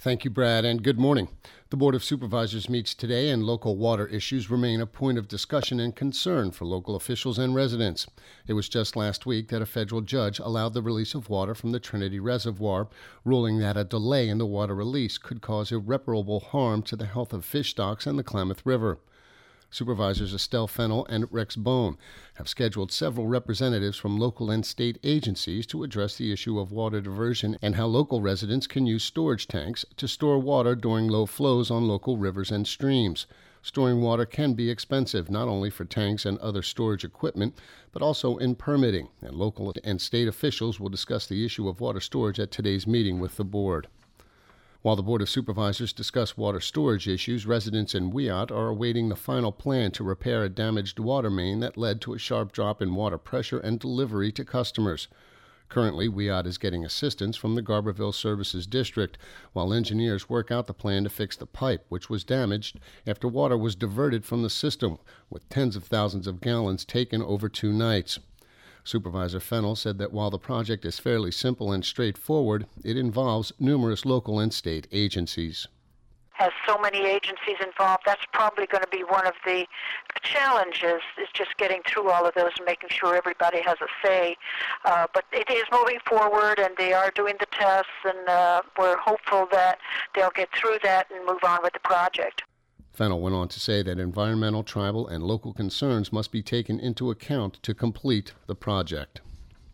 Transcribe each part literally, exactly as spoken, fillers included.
Thank you, Brad, and good morning. The Board of Supervisors meets today, and local water issues remain a point of discussion and concern for local officials and residents. It was just last week that a federal judge allowed the release of water from the Trinity Reservoir, ruling that a delay in the water release could cause irreparable harm to the health of fish stocks and the Klamath River. Supervisors Estelle Fennell and Rex Bone have scheduled several representatives from local and state agencies to address the issue of water diversion and how local residents can use storage tanks to store water during low flows on local rivers and streams. Storing water can be expensive, not only for tanks and other storage equipment, but also in permitting, and local and state officials will discuss the issue of water storage at today's meeting with the board. While the Board of Supervisors discuss water storage issues, residents in Wyatt are awaiting the final plan to repair a damaged water main that led to a sharp drop in water pressure and delivery to customers. Currently, Wyatt is getting assistance from the Garberville Services District, while engineers work out the plan to fix the pipe, which was damaged after water was diverted from the system, with tens of thousands of gallons taken over two nights. Supervisor Fennell said that while the project is fairly simple and straightforward, it involves numerous local and state agencies. Has so many agencies involved, that's probably going to be one of the challenges, is just getting through all of those and making sure everybody has a say. Uh, but it is moving forward, and they are doing the tests, and uh, we're hopeful that they'll get through that and move on with the project. Fennell went on to say that environmental, tribal, and local concerns must be taken into account to complete the project.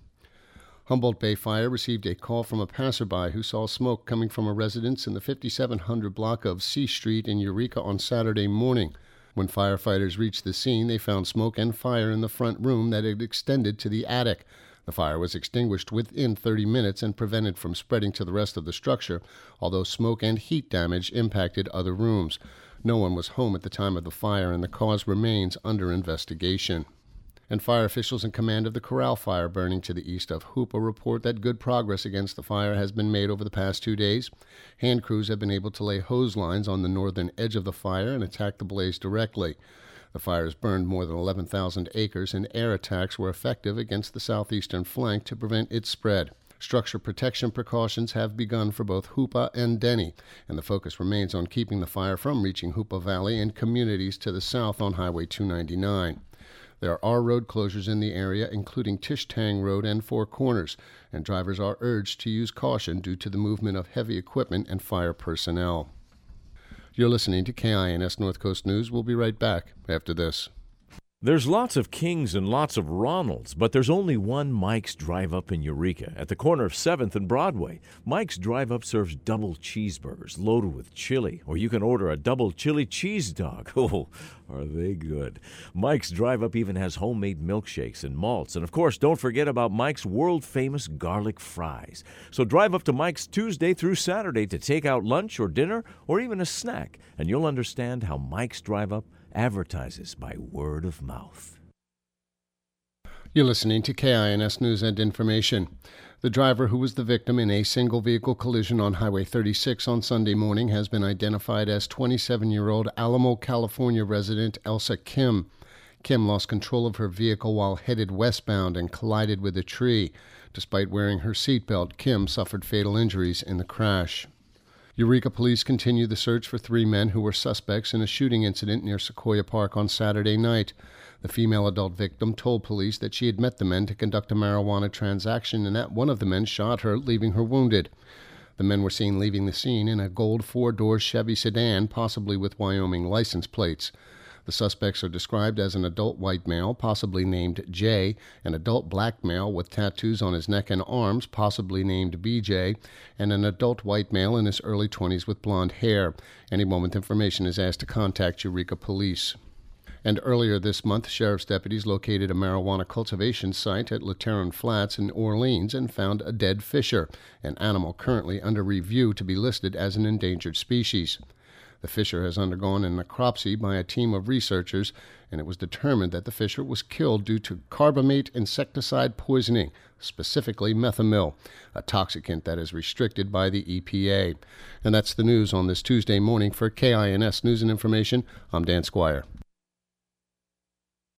Humboldt Bay Fire received a call from a passerby who saw smoke coming from a residence in the fifty-seven hundred block of C Street in Eureka on Saturday morning. When firefighters reached the scene, they found smoke and fire in the front room that had extended to the attic. The fire was extinguished within thirty minutes and prevented from spreading to the rest of the structure, although smoke and heat damage impacted other rooms. No one was home at the time of the fire, and the cause remains under investigation. And fire officials in command of the Corral Fire burning to the east of Hoopa report that good progress against the fire has been made over the past two days. Hand crews have been able to lay hose lines on the northern edge of the fire and attack the blaze directly. The fires burned more than eleven thousand acres, and air attacks were effective against the southeastern flank to prevent its spread. Structure protection precautions have begun for both Hoopa and Denny, and the focus remains on keeping the fire from reaching Hoopa Valley and communities to the south on Highway two ninety-nine. There are road closures in the area, including Tish Tang Road and Four Corners, and drivers are urged to use caution due to the movement of heavy equipment and fire personnel. You're listening to K I N S North Coast News. We'll be right back after this. There's lots of Kings and lots of Ronalds, but there's only one Mike's Drive Up in Eureka at the corner of seventh and Broadway. Mike's Drive Up serves double cheeseburgers loaded with chili, or you can order a double chili cheese dog. Oh, are they good. Mike's Drive Up even has homemade milkshakes and malts. And, of course, don't forget about Mike's world-famous garlic fries. So drive up to Mike's Tuesday through Saturday to take out lunch or dinner or even a snack, and you'll understand how Mike's Drive Up advertises by word of mouth. You're listening to K I N S News and Information. The driver who was the victim in a single-vehicle collision on Highway thirty-six on Sunday morning has been identified as twenty-seven-year-old Alamo, California resident Elsa Kim. Kim lost control of her vehicle while headed westbound and collided with a tree. Despite wearing her seatbelt, Kim suffered fatal injuries in the crash. Eureka police continue the search for three men who were suspects in a shooting incident near Sequoia Park on Saturday night. The female adult victim told police that she had met the men to conduct a marijuana transaction and that one of the men shot her, leaving her wounded. The men were seen leaving the scene in a gold four-door Chevy sedan, possibly with Wyoming license plates. The suspects are described as an adult white male, possibly named Jay, an adult black male with tattoos on his neck and arms, possibly named B J, and an adult white male in his early twenties with blonde hair. Any moment information is asked to contact Eureka Police. And earlier this month, sheriff's deputies located a marijuana cultivation site at LeTaron Flats in Orleans and found a dead fisher, an animal currently under review to be listed as an endangered species. The fisher has undergone a necropsy by a team of researchers, and it was determined that the fisher was killed due to carbamate insecticide poisoning, specifically methamil, a toxicant that is restricted by the E P A. And that's the news on this Tuesday morning. For K I N S News and Information, I'm Dan Squire.